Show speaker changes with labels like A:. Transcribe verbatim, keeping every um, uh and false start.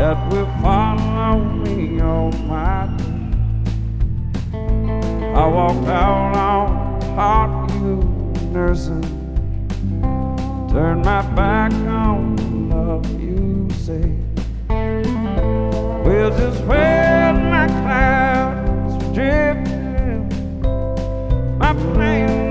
A: that will follow me all my days. I walked out on heart you nursing, turned my back on the love you say. We'll just wait